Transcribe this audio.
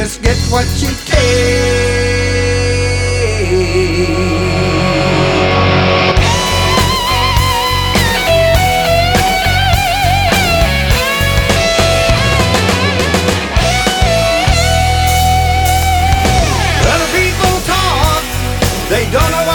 just get what you take. They don't know